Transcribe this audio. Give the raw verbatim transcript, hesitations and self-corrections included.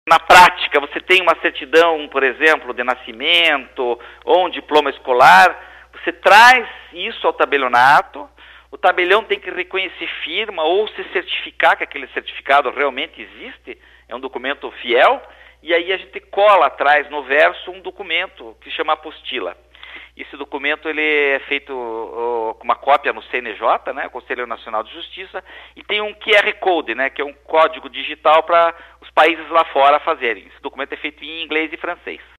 Na prática, você tem uma certidão, por exemplo, de nascimento ou um diploma escolar, você traz isso ao tabelionato, o tabelião tem que reconhecer firma ou se certificar que aquele certificado realmente existe, é um documento fiel, e aí a gente cola atrás no verso um documento que se chama apostila. Esse documento ele é feito uh, com uma cópia no C N J, né, Conselho Nacional de Justiça, e tem um Q R Code, né, que é um código digital para os países lá fora fazerem. Esse documento é feito em inglês e francês.